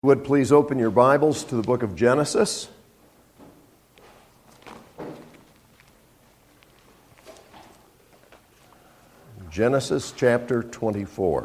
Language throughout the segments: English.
Would please open your Bibles to the book of Genesis. Genesis chapter 24.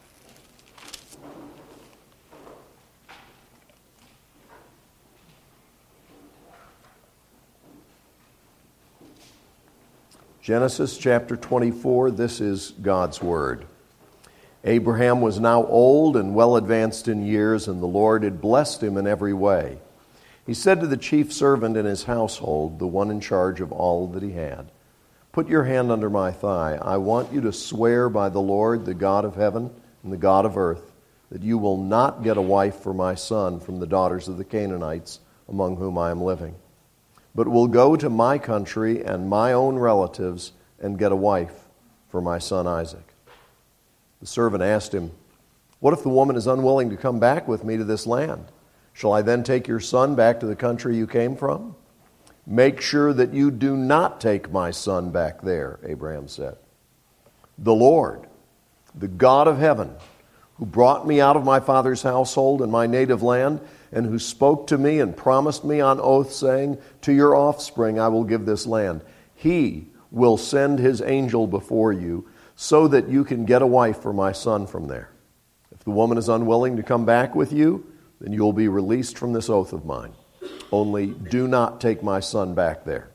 Genesis chapter 24, this is God's Word. Abraham was now old and well advanced in years, and the Lord had blessed him in every way. He said to the chief servant in his household, the one in charge of all that he had, "Put your hand under my thigh. I want you to swear by the Lord, the God of heaven and the God of earth, that you will not get a wife for my son from the daughters of the Canaanites among whom I am living, but will go to my country and my own relatives and get a wife for my son Isaac." The servant asked him, "What if the woman is unwilling to come back with me to this land? Shall I then take your son back to the country you came from?" "Make sure that you do not take my son back there," Abraham said. "The Lord, the God of heaven, who brought me out of my father's household and my native land, and who spoke to me and promised me on oath, saying, 'To your offspring I will give this land,' He will send His angel before you, so that you can get a wife for my son from there. If the woman is unwilling to come back with you, then you will be released from this oath of mine. Only do not take my son back there."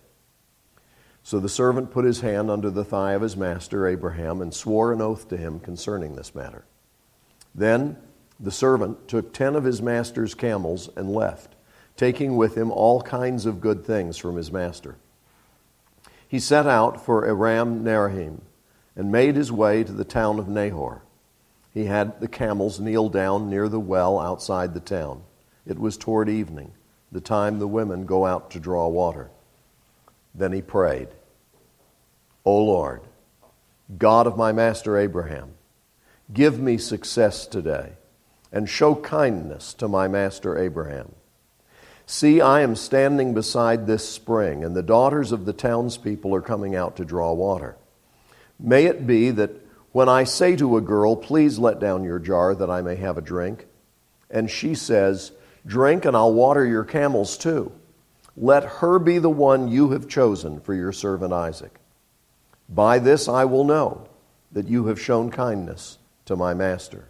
So the servant put his hand under the thigh of his master Abraham and swore an oath to him concerning this matter. Then the servant took 10 of his master's camels and left, taking with him all kinds of good things from his master. He set out for Aram Naharaim and made his way to the town of Nahor. He had the camels kneel down near the well outside the town. It was toward evening, the time the women go out to draw water. Then he prayed, "O Lord, God of my master Abraham, give me success today, and show kindness to my master Abraham. See, I am standing beside this spring, and the daughters of the townspeople are coming out to draw water. May it be that when I say to a girl, 'Please let down your jar that I may have a drink,' and she says, 'Drink and I'll water your camels too,' let her be the one you have chosen for your servant Isaac. By this I will know that you have shown kindness to my master."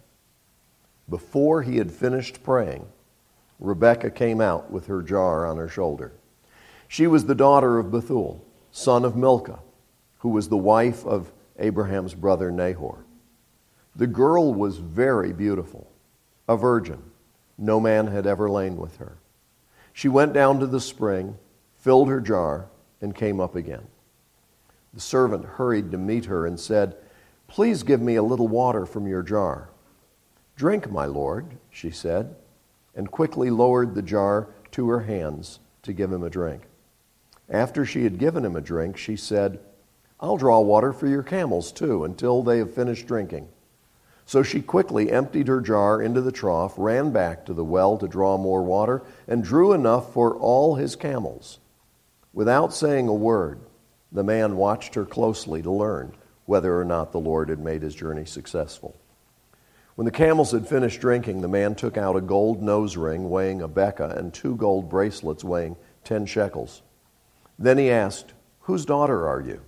Before he had finished praying, Rebekah came out with her jar on her shoulder. She was the daughter of Bethuel, son of Milcah, who was the wife of Abraham's brother Nahor. The girl was very beautiful, a virgin. No man had ever lain with her. She went down to the spring, filled her jar, and came up again. The servant hurried to meet her and said, "Please give me a little water from your jar." "Drink, my lord," she said, and quickly lowered the jar to her hands to give him a drink. After she had given him a drink, she said, "I'll draw water for your camels too, until they have finished drinking." So she quickly emptied her jar into the trough, ran back to the well to draw more water, and drew enough for all his camels. Without saying a word, the man watched her closely to learn whether or not the Lord had made his journey successful. When the camels had finished drinking, the man took out a gold nose ring weighing a beka and 2 gold bracelets weighing 10 shekels. Then he asked, "Whose daughter are you?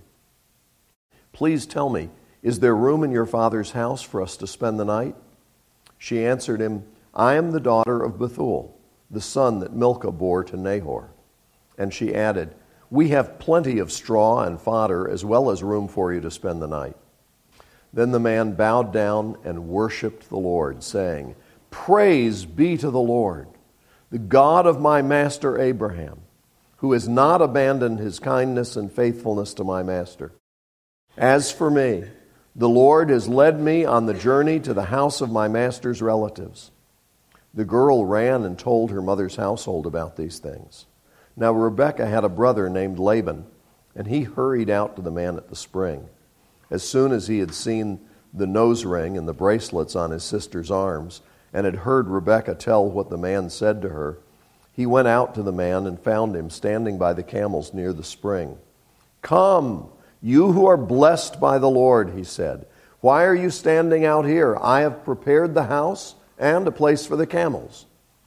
Please tell me, is there room in your father's house for us to spend the night?" She answered him, "I am the daughter of Bethuel, the son that Milcah bore to Nahor." And she added, "We have plenty of straw and fodder, as well as room for you to spend the night." Then the man bowed down and worshipped the Lord, saying, "Praise be to the Lord, the God of my master Abraham, who has not abandoned his kindness and faithfulness to my master. As for me, the Lord has led me on the journey to the house of my master's relatives." The girl ran and told her mother's household about these things. Now Rebekah had a brother named Laban, and he hurried out to the man at the spring. As soon as he had seen the nose ring and the bracelets on his sister's arms, and had heard Rebekah tell what the man said to her, he went out to the man and found him standing by the camels near the spring. "Come, you who are blessed by the Lord," he said. "Why are you standing out here? I have prepared the house and a place for the camels.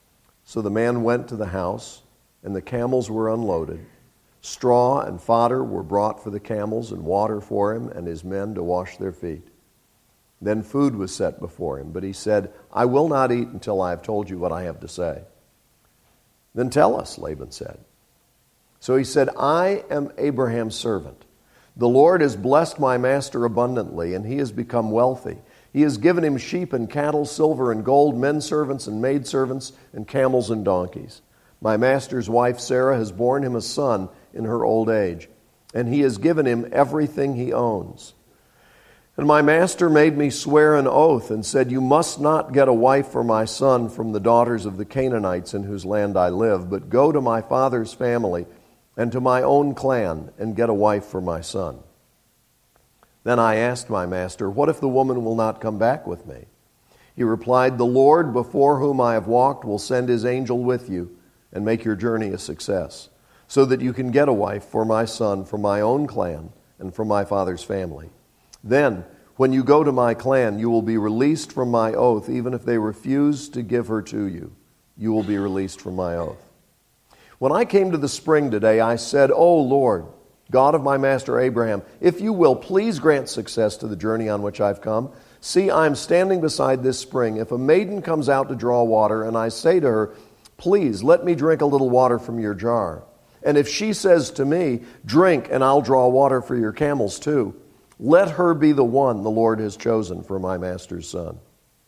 So the man went to the house, and the camels were unloaded. Straw and fodder were brought for the camels, and water for him and his men to wash their feet. Then food was set before him, but he said, I will not eat until I have told you what I have to say. Then tell us, Laban said. So he said, I am Abraham's servant. The Lord has blessed my master abundantly, and he has become wealthy. He has given him sheep and cattle, silver and gold, men servants and maidservants, and camels and donkeys. My master's wife Sarah has borne him a son in her old age, and he has given him everything he owns. And my master made me swear an oath and said, you must not get a wife for my son from the daughters of the Canaanites in whose land I live, but go to my father's family and to my own clan and get a wife for my son. Then I asked my master, what if the woman will not come back with me? He replied, the Lord before whom I have walked will send his angel with you and make your journey a success, so that you can get a wife for my son from my own clan and from my father's family. Then, when you go to my clan, you will be released from my oath, even if they refuse to give her to you. You will be released from my oath. When I came to the spring today, I said, O Lord, God of my master Abraham, if you will, please grant success to the journey on which I've come. See, I am standing beside this spring. If a maiden comes out to draw water, and I say to her, please let me drink a little water from your jar. And if she says to me, drink, and I'll draw water for your camels too, let her be the one the Lord has chosen for my master's son.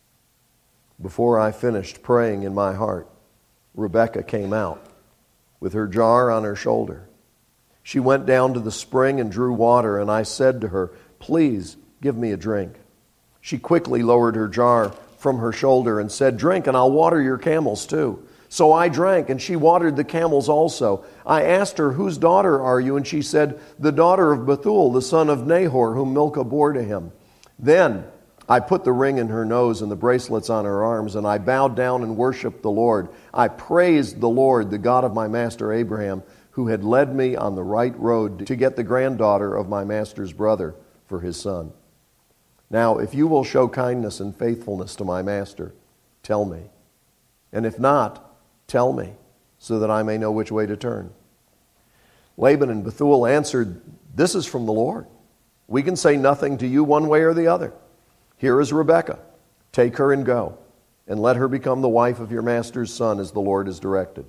Before I finished praying in my heart, Rebekah came out with her jar on her shoulder. She went down to the spring and drew water, and I said to her, please give me a drink. She quickly lowered her jar from her shoulder and said, drink, and I'll water your camels too. So I drank, and she watered the camels also. I asked her, whose daughter are you? And she said, the daughter of Bethuel, the son of Nahor, whom Milcah bore to him. Then I put the ring in her nose and the bracelets on her arms, and I bowed down and worshiped the Lord. I praised the Lord, the God of my master Abraham, who had led me on the right road to get the granddaughter of my master's brother for his son. Now, if you will show kindness and faithfulness to my master, tell me. And if not, tell me, so that I may know which way to turn. Laban and Bethuel answered, this is from the Lord. We can say nothing to you one way or the other. Here is Rebekah. Take her and go, and let her become the wife of your master's son, as the Lord has directed.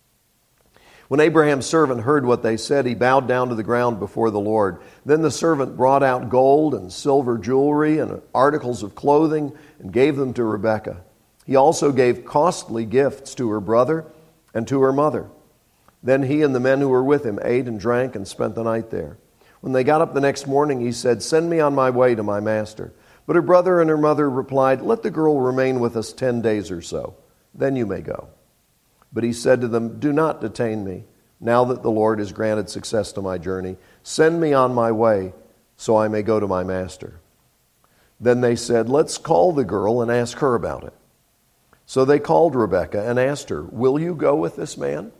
When Abraham's servant heard what they said, he bowed down to the ground before the Lord. Then the servant brought out gold and silver jewelry and articles of clothing and gave them to Rebekah. He also gave costly gifts to her brother and to her mother. Then he and the men who were with him ate and drank and spent the night there. When they got up the next morning, he said, send me on my way to my master. But her brother and her mother replied, let the girl remain with us 10 days or so. Then you may go. But he said to them, do not detain me, now that the Lord has granted success to my journey. Send me on my way, so I may go to my master. Then they said, let's call the girl and ask her about it. So they called Rebekah and asked her, will you go with this man?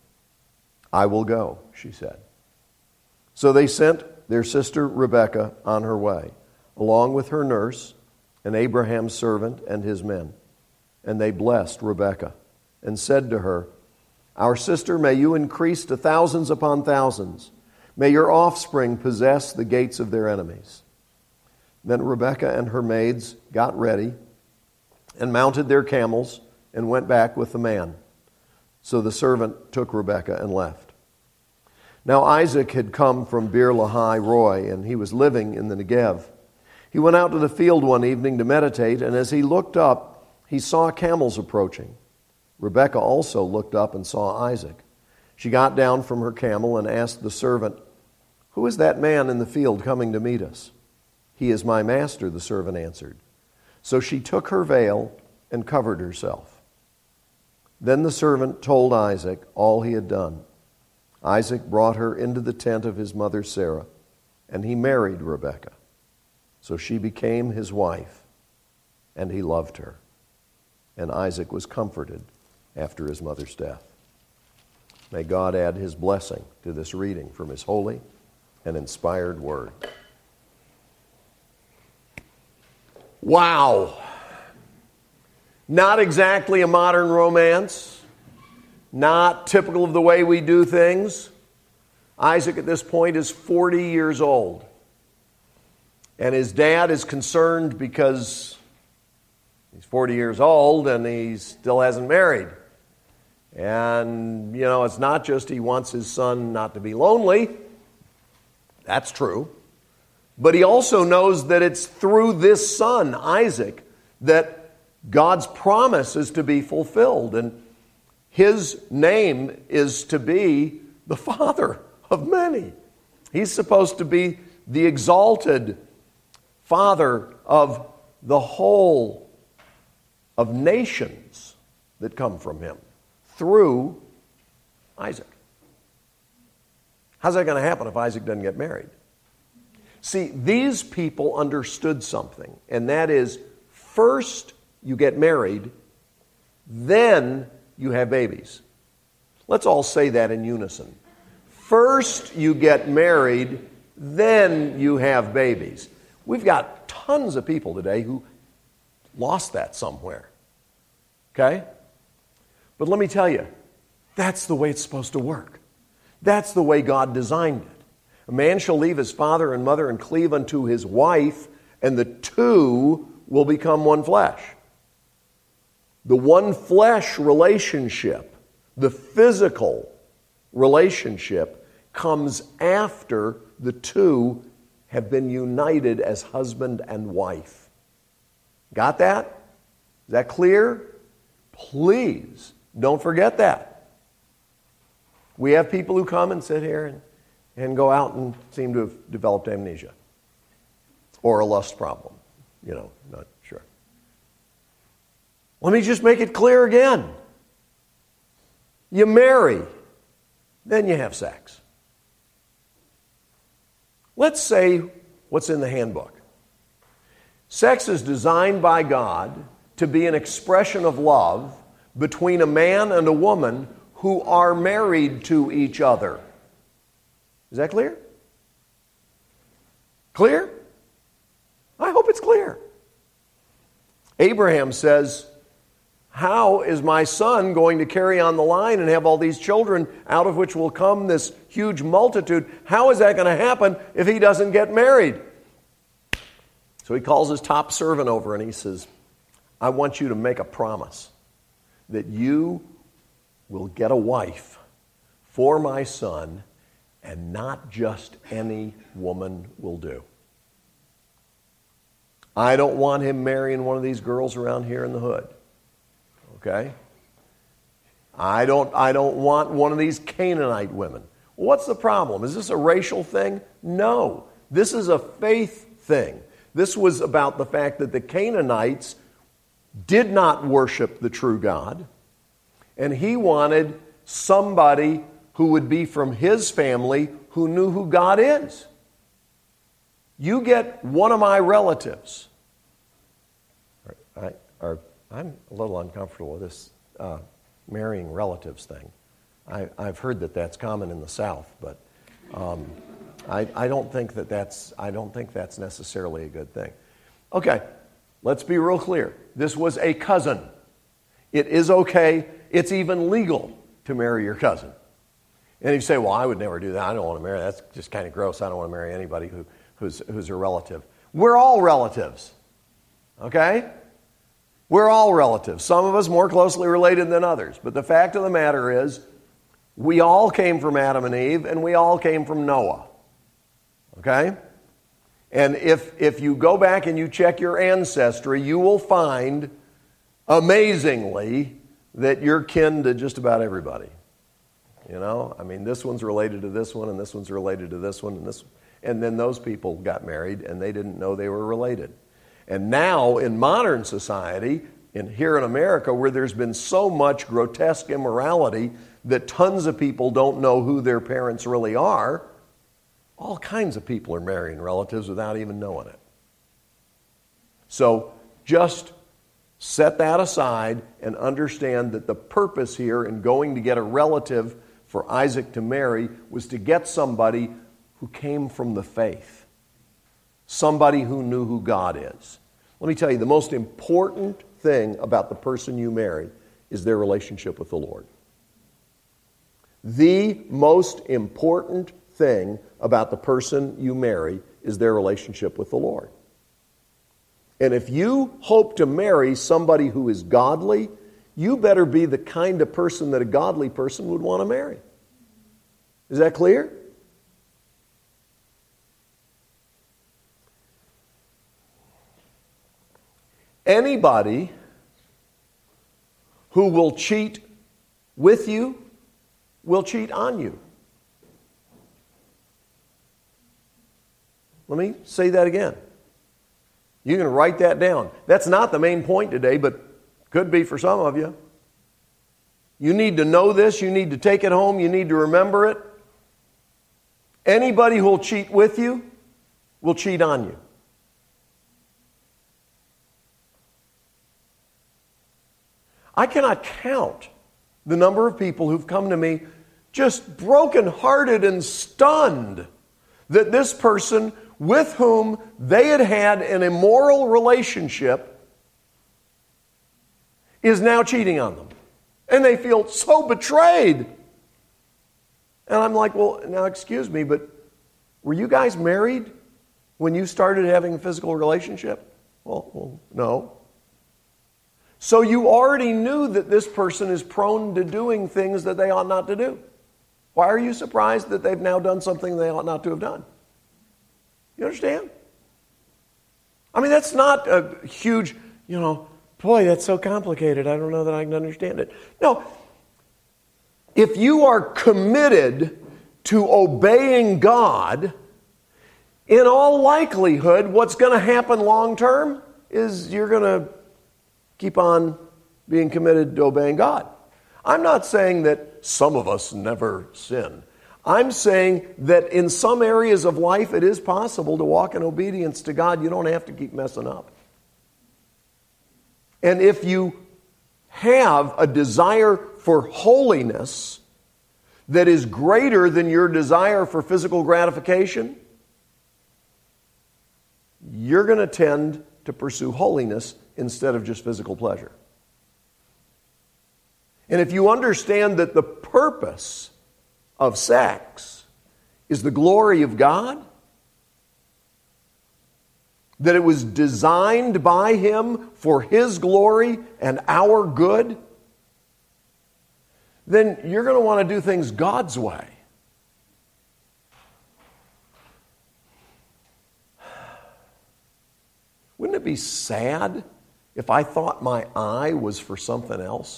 I will go, she said. So they sent their sister Rebekah on her way, along with her nurse and Abraham's servant and his men. And they blessed Rebekah and said to her, our sister, may you increase to thousands upon thousands. May your offspring possess the gates of their enemies. Then Rebekah and her maids got ready and mounted their camels and went back with the man. So the servant took Rebekah and left. Now Isaac had come from Beer Lahai Roi, and he was living in the Negev. He went out to the field one evening to meditate, and as he looked up, he saw camels approaching. Rebekah also looked up and saw Isaac. She got down from her camel and asked the servant, who is that man in the field coming to meet us? He is my master, the servant answered. So she took her veil and covered herself. Then the servant told Isaac all he had done. Isaac brought her into the tent of his mother Sarah, and he married Rebekah. So she became his wife, and he loved her. And Isaac was comforted after his mother's death. May God add his blessing to this reading from his holy and inspired word. Wow! Not exactly a modern romance, not typical of the way we do things. Isaac at this point is 40 years old. And his dad is concerned because he's 40 years old and he still hasn't married. And, it's not just he wants his son not to be lonely. That's true. But he also knows that it's through this son, Isaac, that God's promise is to be fulfilled. And his name is to be the father of many. He's supposed to be the exalted father of the whole of nations that come from him through Isaac. How's that going to happen if Isaac doesn't get married? See, these people understood something, and that is, first you get married, then you have babies. Let's all say that in unison. First you get married, then you have babies. We've got tons of people today who lost that somewhere. Okay? But let me tell you, that's the way it's supposed to work. That's the way God designed it. A man shall leave his father and mother and cleave unto his wife, and the two will become one flesh. The one flesh relationship, the physical relationship, comes after the two have been united as husband and wife. Got that? Is that clear? Please don't forget that. We have people who come and sit here and go out and seem to have developed amnesia or a lust problem. Not sure. Let me just make it clear again. You marry, then you have sex. Let's say what's in the handbook. Sex is designed by God to be an expression of love between a man and a woman who are married to each other. Is that clear? Clear? I hope it's clear. Abraham says, how is my son going to carry on the line and have all these children out of which will come this huge multitude? How is that going to happen if he doesn't get married? So he calls his top servant over and he says, I want you to make a promise that you will get a wife for my son, and not just any woman will do. I don't want him marrying one of these girls around here in the hood. Okay? I don't want one of these Canaanite women. What's the problem? Is this a racial thing? No. This is a faith thing. This was about the fact that the Canaanites did not worship the true God, and he wanted somebody who would be from his family who knew who God is. You get one of my relatives. I'm a little uncomfortable with this marrying relatives thing. I've heard that that's common in the South, but I don't think that's necessarily a good thing. Okay, let's be real clear. This was a cousin. It is okay. It's even legal to marry your cousin. And you say, well, I would never do that. I don't want to marry. That's just kind of gross. I don't want to marry anybody who's a relative. We're all relatives. Okay? We're all relatives. Some of us more closely related than others. But the fact of the matter is, we all came from Adam and Eve, and we all came from Noah. Okay? And if you go back and you check your ancestry, you will find, amazingly, that you're kin to just about everybody. This one's related to this one, and this one's related to this one, and then those people got married, and they didn't know they were related. And now, in modern society, here in America, where there's been so much grotesque immorality that tons of people don't know who their parents really are, all kinds of people are marrying relatives without even knowing it. So just set that aside and understand that the purpose here in going to get a relative for Isaac to marry was to get somebody who came from the faith. Somebody who knew who God is. Let me tell you, the most important thing about the person you marry is their relationship with the Lord. The most important thing about the person you marry is their relationship with the Lord. And if you hope to marry somebody who is godly, you better be the kind of person that a godly person would want to marry. Is that clear? Anybody who will cheat with you will cheat on you. Let me say that again. You can write that down. That's not the main point today, but could be for some of you. You need to know this. You need to take it home. You need to remember it. Anybody who will cheat with you will cheat on you. I cannot count the number of people who've come to me just brokenhearted and stunned that this person with whom they had had an immoral relationship is now cheating on them. And they feel so betrayed. And I'm like, well, now excuse me, but were you guys married when you started having a physical relationship? Well, no. So you already knew that this person is prone to doing things that they ought not to do. Why are you surprised that they've now done something they ought not to have done? You understand? I mean, that's not a huge, boy, that's so complicated. I don't know that I can understand it. No. If you are committed to obeying God, in all likelihood, what's going to happen long term is you're going to keep on being committed to obeying God. I'm not saying that some of us never sin. I'm saying that in some areas of life it is possible to walk in obedience to God. You don't have to keep messing up. And if you have a desire for holiness that is greater than your desire for physical gratification, you're going to tend to pursue holiness instead of just physical pleasure. And if you understand that the purpose of sex is the glory of God, that it was designed by Him for His glory and our good, then you're going to want to do things God's way. Wouldn't it be sad if I thought my eye was for something else?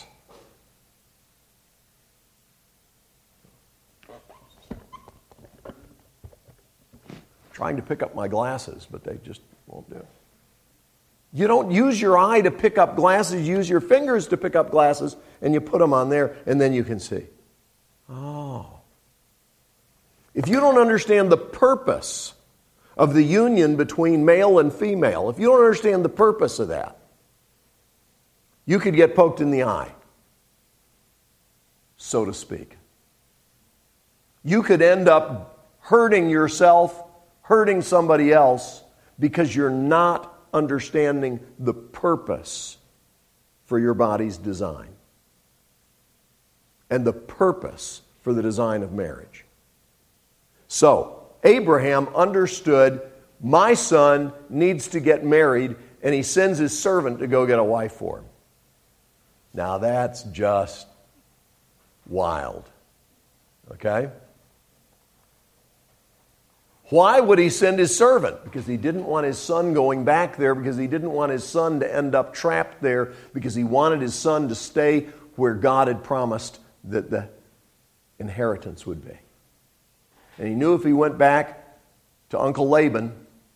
Trying to pick up my glasses, but they just won't do. You don't use your eye to pick up glasses, you use your fingers to pick up glasses, and you put them on there, and then you can see. Oh. If you don't understand the purpose of the union between male and female, if you don't understand the purpose of that, you could get poked in the eye, so to speak. You could end up hurting yourself, hurting somebody else, because you're not understanding the purpose for your body's design and the purpose for the design of marriage. So, Abraham understood, my son needs to get married, and he sends his servant to go get a wife for him. Now that's just wild. Okay? Why would he send his servant? Because he didn't want his son going back there, because he didn't want his son to end up trapped there, because he wanted his son to stay where God had promised that the inheritance would be. And he knew if he went back to Uncle Laban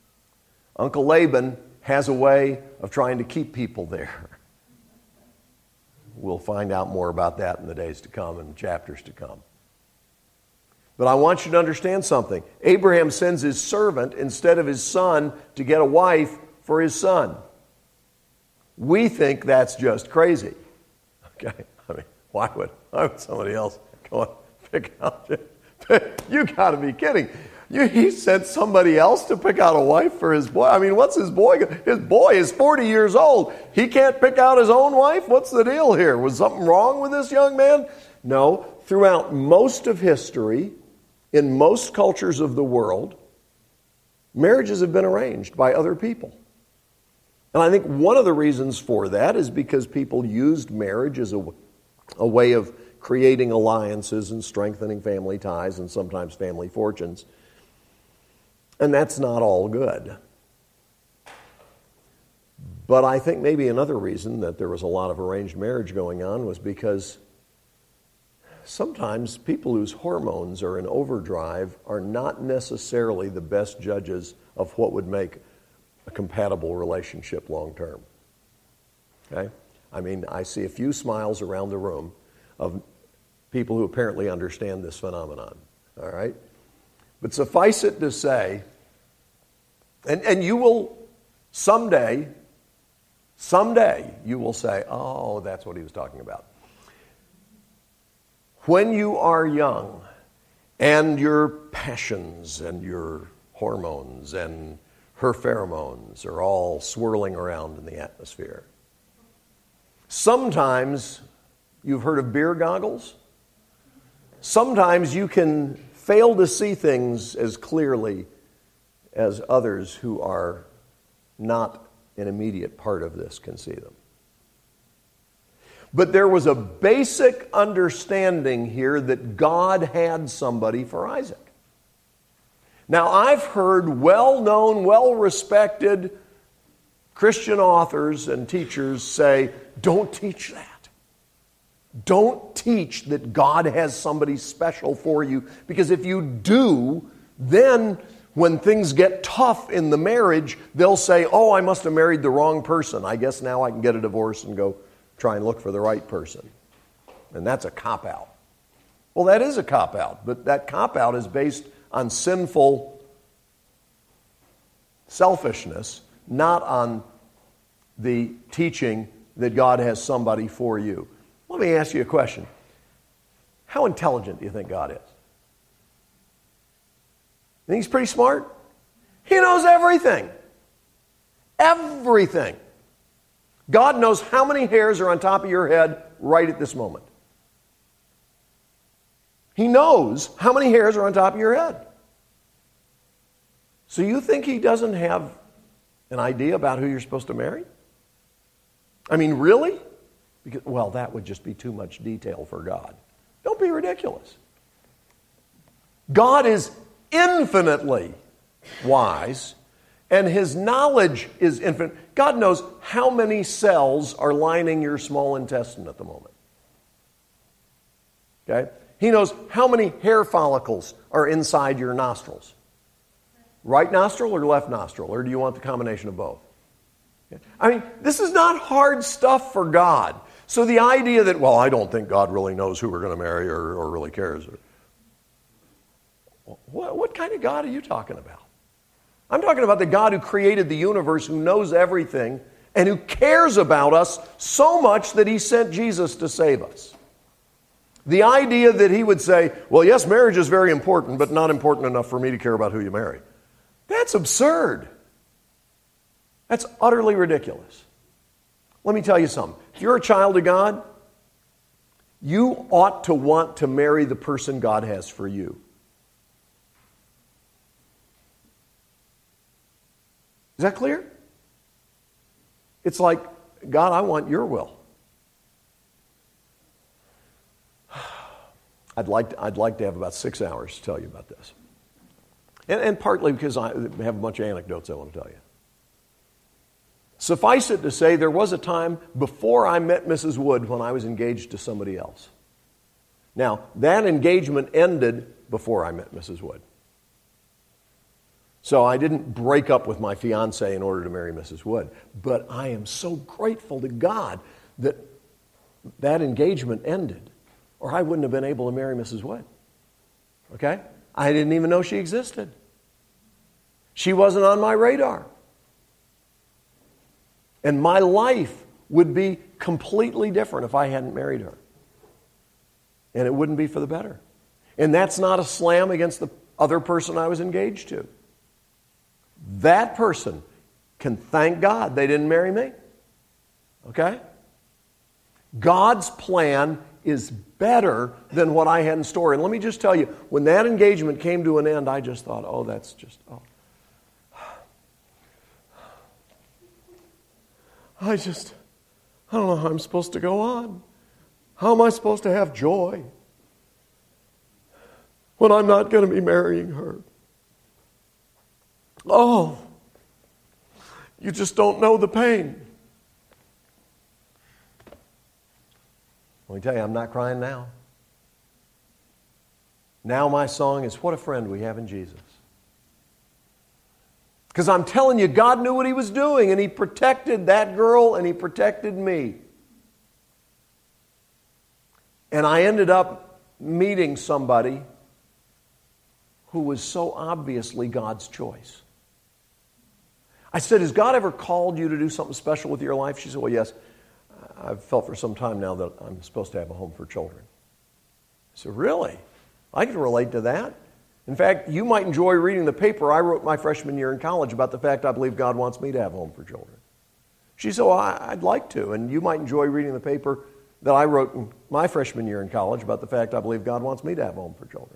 has a way of trying to keep people there. We'll find out more about that in the days to come and chapters to come. But I want you to understand something. Abraham sends his servant instead of his son to get a wife for his son. We think that's just crazy. Okay? I mean, why would somebody else go and pick out? You got to be kidding. He sent somebody else to pick out a wife for his boy. I mean, what's his boy? His boy is 40 years old. He can't pick out his own wife? What's the deal here? Was something wrong with this young man? No. Throughout most of history, in most cultures of the world, marriages have been arranged by other people. And I think one of the reasons for that is because people used marriage as a way of creating alliances and strengthening family ties and sometimes family fortunes. And that's not all good. But I think maybe another reason that there was a lot of arranged marriage going on was because sometimes people whose hormones are in overdrive are not necessarily the best judges of what would make a compatible relationship long term. Okay? I mean, I see a few smiles around the room of people who apparently understand this phenomenon. All right? But suffice it to say, and you will someday, you will say, oh, that's what he was talking about. When you are young and your passions and your hormones and her pheromones are all swirling around in the atmosphere, sometimes you've heard of beer goggles. Sometimes you can fail to see things as clearly as others who are not an immediate part of this can see them. But there was a basic understanding here that God had somebody for Isaac. Now, I've heard well-known, well-respected Christian authors and teachers say, don't teach that. Don't teach that God has somebody special for you, because if you do, then when things get tough in the marriage, they'll say, oh, I must have married the wrong person. I guess now I can get a divorce and go try and look for the right person. And that's a cop-out. Well, that is a cop-out, but that cop-out is based on sinful selfishness, not on the teaching that God has somebody for you. Let me ask you a question. How intelligent do you think God is? You think he's pretty smart? He knows everything. Everything. God knows how many hairs are on top of your head right at this moment. He knows how many hairs are on top of your head. So you think he doesn't have an idea about who you're supposed to marry? I mean, really? Because, well, that would just be too much detail for God. Don't be ridiculous. God is infinitely wise, and his knowledge is infinite. God knows how many cells are lining your small intestine at the moment. Okay? He knows how many hair follicles are inside your nostrils. Right nostril or left nostril? Or do you want the combination of both? Okay? I mean, this is not hard stuff for God. So the idea that, well, I don't think God really knows who we're going to marry or really cares. What kind of God are you talking about? I'm talking about the God who created the universe, who knows everything, and who cares about us so much that he sent Jesus to save us. The idea that he would say, well, yes, marriage is very important, but not important enough for me to care about who you marry. That's absurd. That's utterly ridiculous. Let me tell you something. If you're a child of God, you ought to want to marry the person God has for you. Is that clear? It's like, God, I want your will. I'd like to have about 6 hours to tell you about this. And partly because I have a bunch of anecdotes I want to tell you. Suffice it to say, there was a time before I met Mrs. Wood when I was engaged to somebody else. Now, that engagement ended before I met Mrs. Wood. So I didn't break up with my fiancée in order to marry Mrs. Wood. But I am so grateful to God that that engagement ended, or I wouldn't have been able to marry Mrs. Wood. Okay? I didn't even know she existed. She wasn't on my radar. And my life would be completely different if I hadn't married her. And it wouldn't be for the better. And that's not a slam against the other person I was engaged to. That person can thank God they didn't marry me. Okay? God's plan is better than what I had in store. And let me just tell you, when that engagement came to an end, I just thought, I don't know how I'm supposed to go on. How am I supposed to have joy when I'm not going to be marrying her? Oh, you just don't know the pain. Let me tell you, I'm not crying now. Now my song is, what a friend we have in Jesus. Because I'm telling you, God knew what He was doing, and He protected that girl, and He protected me. And I ended up meeting somebody who was so obviously God's choice. I said, has God ever called you to do something special with your life? She said, well, yes. I've felt for some time now that I'm supposed to have a home for children. I said, really? I can relate to that. In fact, you might enjoy reading the paper I wrote my freshman year in college about the fact I believe God wants me to have a home for children. She said, well, I'd like to. And you might enjoy reading the paper that I wrote in my freshman year in college about the fact I believe God wants me to have a home for children.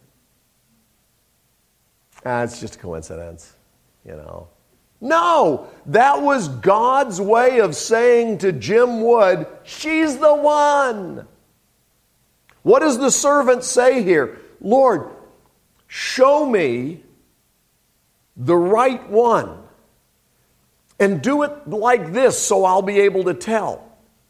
It's just a coincidence, you know. No, that was God's way of saying to Jim Wood, she's the one. What does the servant say here? Lord, show me the right one. And do it like this so I'll be able to tell.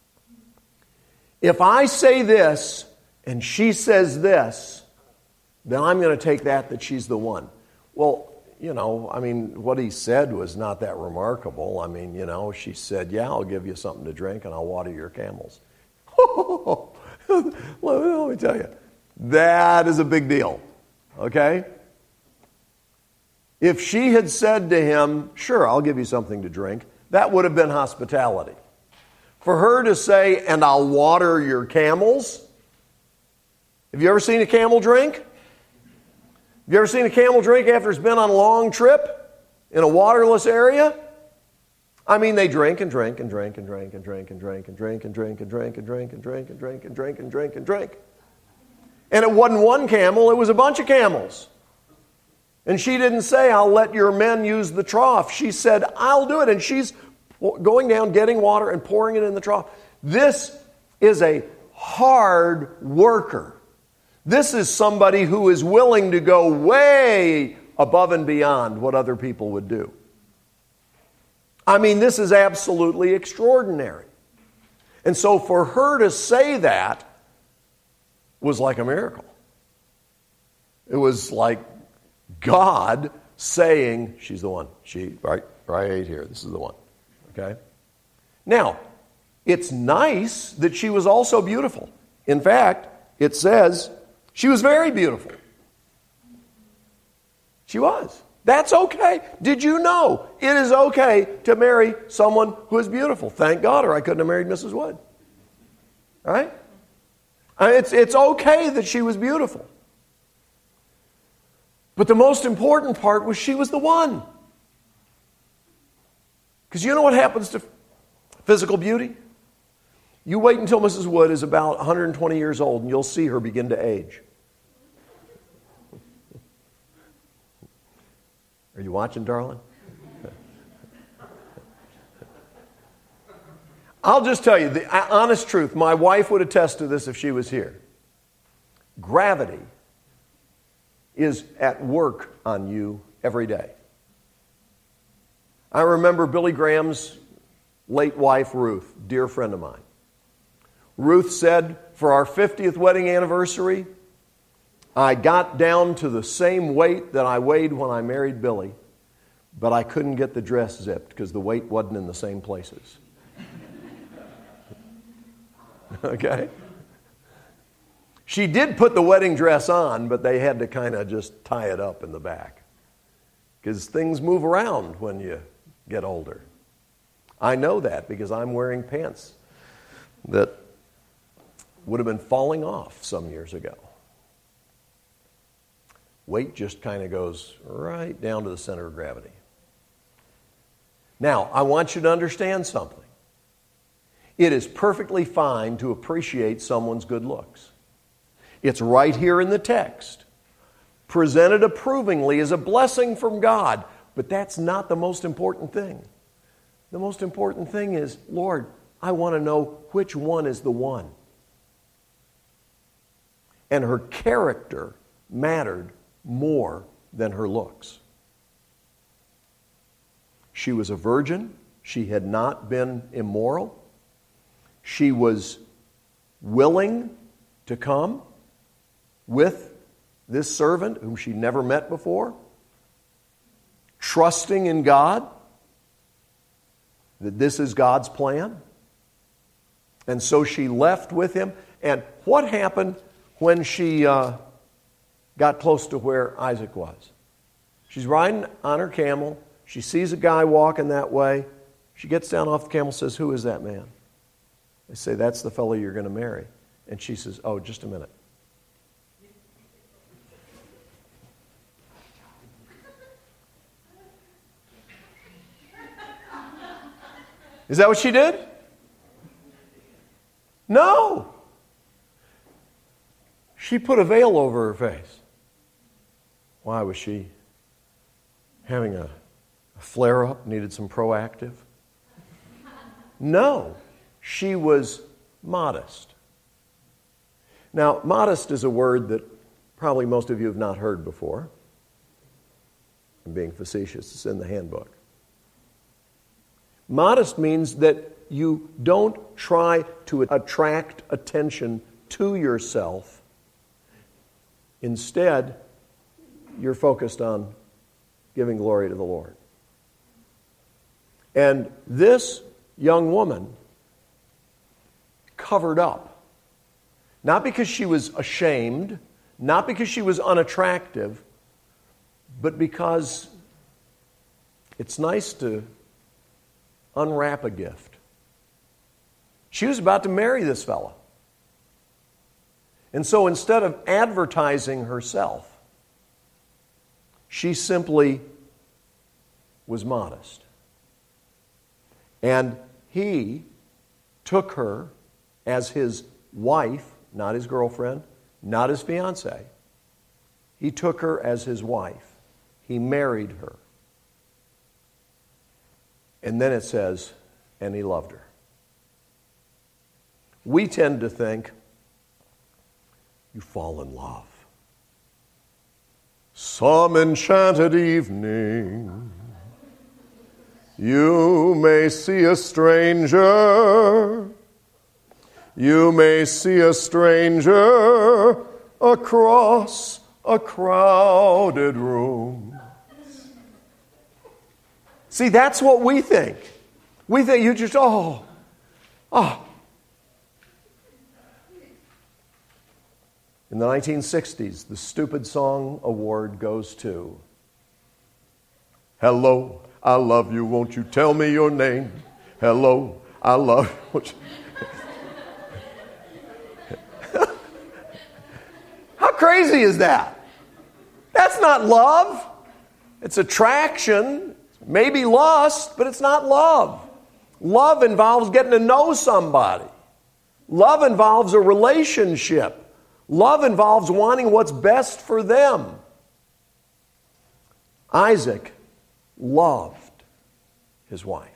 If I say this and she says this, then I'm going to take that she's the one. Well, you know, I mean, what he said was not that remarkable. I mean, you know, she said, yeah, I'll give you something to drink and I'll water your camels. Let me tell you, that is a big deal, okay? If she had said to him, sure, I'll give you something to drink, that would have been hospitality. For her to say, and I'll water your camels, have you ever seen a camel drink? Have you ever seen a camel drink after it's been on a long trip in a waterless area? I mean, they drink and drink and drink and drink and drink and drink and drink and drink and drink and drink and drink and drink and drink and drink and drink. And it wasn't one camel, it was a bunch of camels. And she didn't say, I'll let your men use the trough. She said, I'll do it. And she's going down, getting water and pouring it in the trough. This is a hard worker. This is somebody who is willing to go way above and beyond what other people would do. I mean, this is absolutely extraordinary. And so for her to say that was like a miracle. It was like God saying, she's the one. She, right here, this is the one. Okay? Now, it's nice that she was also beautiful. In fact, it says she was very beautiful. She was. That's okay. Did you know it is okay to marry someone who is beautiful? Thank God, or I couldn't have married Mrs. Wood. Right? It's okay that she was beautiful. But the most important part was she was the one. Because you know what happens to physical beauty? You wait until Mrs. Wood is about 120 years old and you'll see her begin to age. Are you watching, darling? I'll just tell you the honest truth. My wife would attest to this if she was here. Gravity is at work on you every day. I remember Billy Graham's late wife, Ruth, dear friend of mine. Ruth said, for our 50th wedding anniversary, I got down to the same weight that I weighed when I married Billy, but I couldn't get the dress zipped because the weight wasn't in the same places. Okay? She did put the wedding dress on, but they had to kind of just tie it up in the back because things move around when you get older. I know that because I'm wearing pants that would have been falling off some years ago. Weight just kind of goes right down to the center of gravity. Now, I want you to understand something. It is perfectly fine to appreciate someone's good looks. It's right here in the text. Presented approvingly as a blessing from God. But that's not the most important thing. The most important thing is, Lord, I want to know which one is the one. And her character mattered more than her looks. She was a virgin. She had not been immoral. She was willing to come with this servant whom she never met before, trusting in God, that this is God's plan. And so she left with him. And what happened when she got close to where Isaac was? She's riding on her camel. She sees a guy walking that way. She gets down off the camel and says, "Who is that man?" They say, "That's the fellow you're going to marry." And she says, "Oh, just a minute." Is that what she did? No. She put a veil over her face. Why was she having a flare-up, needed some Proactiv? No. She was modest. Now, modest is a word that probably most of you have not heard before. I'm being facetious. It's in the handbook. Modest means that you don't try to attract attention to yourself. Instead, you're focused on giving glory to the Lord. And this young woman covered up. Not because she was ashamed, not because she was unattractive, but because it's nice to unwrap a gift. She was about to marry this fellow. And so instead of advertising herself, she simply was modest. And he took her as his wife, not his girlfriend, not his fiancée. He took her as his wife. He married her. And then it says, and he loved her. We tend to think, you fall in love. Some enchanted evening, you may see a stranger. You may see a stranger across a crowded room. See, that's what we think. We think you just, oh. In the 1960s, the Stupid Song Award goes to, "Hello, I love you, won't you tell me your name? Hello, I love you." How crazy is that? That's not love. It's attraction, maybe lust, but it's not love. Love involves getting to know somebody. Love involves a relationship. Love involves wanting what's best for them. Isaac loved his wife.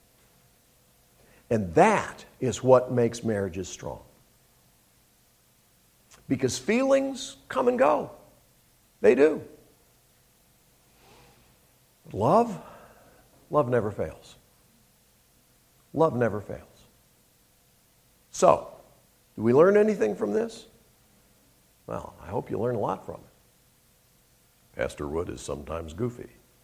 And that is what makes marriages strong. Because feelings come and go. They do. Love never fails. Love never fails. So, do we learn anything from this? Well, I hope you learn a lot from it. Pastor Wood is sometimes goofy.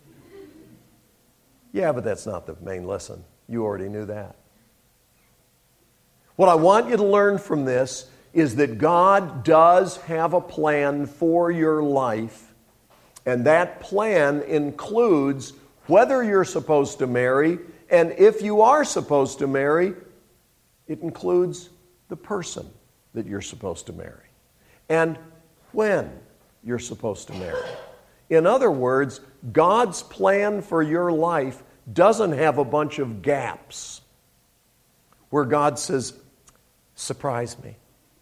Yeah, but that's not the main lesson. You already knew that. What I want you to learn from this is that God does have a plan for your life, and that plan includes whether you're supposed to marry, and if you are supposed to marry, it includes the person that you're supposed to marry, and when you're supposed to marry. In other words, God's plan for your life doesn't have a bunch of gaps where God says, surprise me.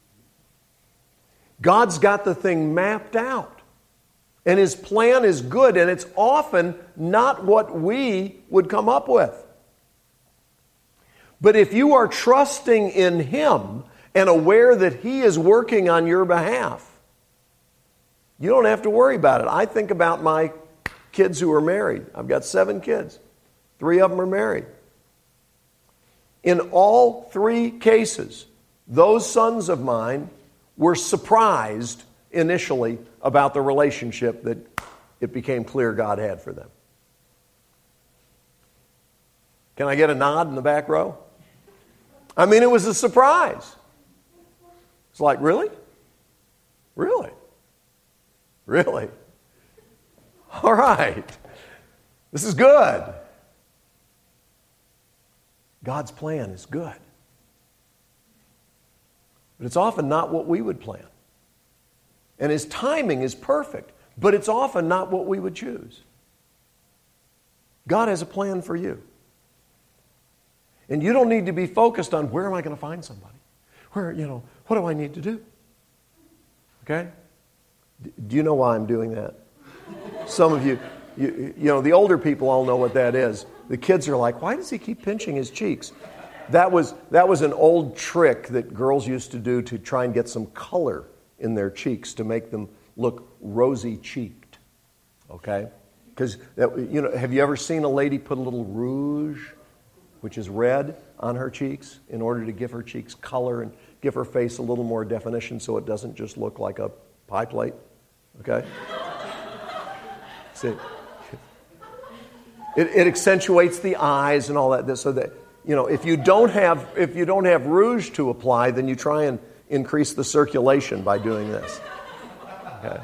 God's got the thing mapped out. And His plan is good, and it's often not what we would come up with. But if you are trusting in Him and aware that He is working on your behalf, you don't have to worry about it. I think about my kids who are married. I've got 7 kids. 3 of them are married. In all 3 cases, those sons of mine were surprised initially about the relationship that it became clear God had for them. Can I get a nod in the back row? I mean, it was a surprise. It's like, really? Really? Really? All right. This is good. God's plan is good. But it's often not what we would plan. And His timing is perfect, but it's often not what we would choose. God has a plan for you. And you don't need to be focused on where am I going to find somebody? What do I need to do? Okay? Do you know why I'm doing that? Some of you, the older people all know what that is. The kids are like, why does he keep pinching his cheeks? That was an old trick that girls used to do to try and get some color in their cheeks to make them look rosy-cheeked. Okay? Because, have you ever seen a lady put a little rouge, which is red, on her cheeks in order to give her cheeks color and give her face a little more definition so it doesn't just look like a pie plate? Okay? See? It accentuates the eyes and all that, so that if you don't have rouge to apply, then you try and increase the circulation by doing this. Okay.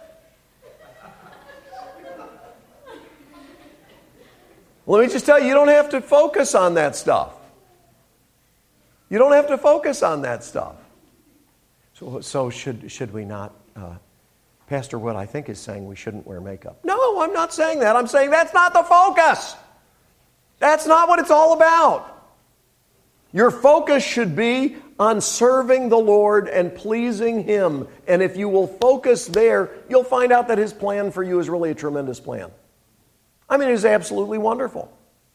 Let me just tell you, you don't have to focus on that stuff. You don't have to focus on that stuff. So should we not? Pastor Wood, I think, is saying we shouldn't wear makeup. No, I'm not saying that. I'm saying that's not the focus. That's not what it's all about. Your focus should be on serving the Lord and pleasing Him. And if you will focus there, you'll find out that His plan for you is really a tremendous plan. I mean, it is absolutely wonderful.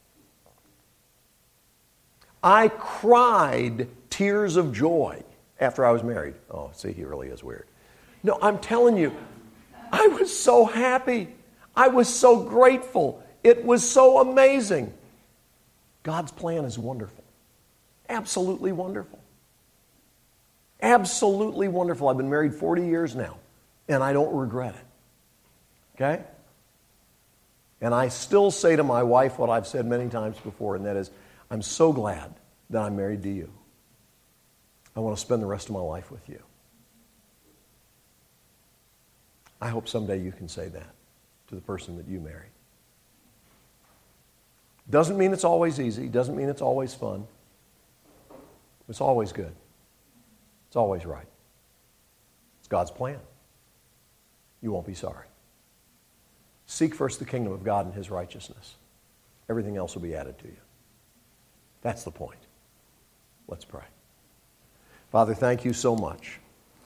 I cried tears of joy after I was married. Oh, see, he really is weird. No, I'm telling you, I was so happy. I was so grateful. It was so amazing. God's plan is wonderful. Absolutely wonderful. Absolutely wonderful. I've been married 40 years now, and I don't regret it. Okay? And I still say to my wife what I've said many times before, and that is, I'm so glad that I'm married to you. I want to spend the rest of my life with you. I hope someday you can say that to the person that you marry. Doesn't mean it's always easy. Doesn't mean it's always fun. It's always good. It's always right. It's God's plan. You won't be sorry. Seek first the kingdom of God and His righteousness. Everything else will be added to you. That's the point. Let's pray. Father, thank you so much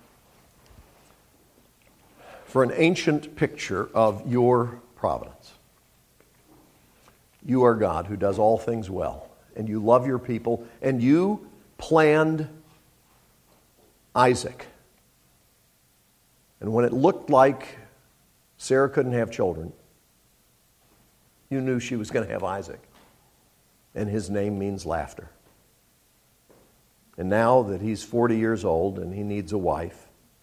for an ancient picture of your providence. You are God who does all things well, and you love your people, and you planned Isaac. And when it looked like Sarah couldn't have children, you knew she was going to have Isaac. And his name means laughter. And now that he's 40 years old and he needs a wife,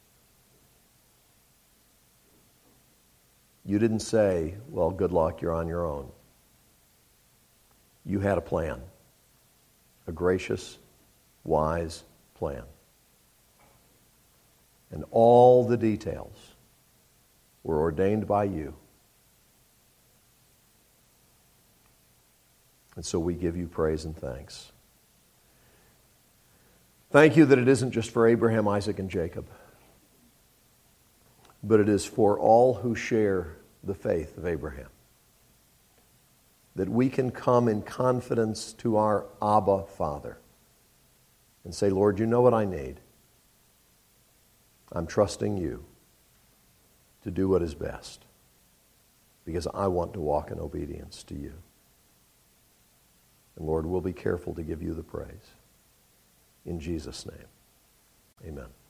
you didn't say, well, good luck, you're on your own. You had a plan. A gracious, wise plan. And all the details were ordained by you. And so we give you praise and thanks. Thank you that it isn't just for Abraham, Isaac, and Jacob, but it is for all who share the faith of Abraham. That we can come in confidence to our Abba Father and say, Lord, you know what I need. I'm trusting you to do what is best because I want to walk in obedience to you. And Lord, we'll be careful to give you the praise. In Jesus' name, amen.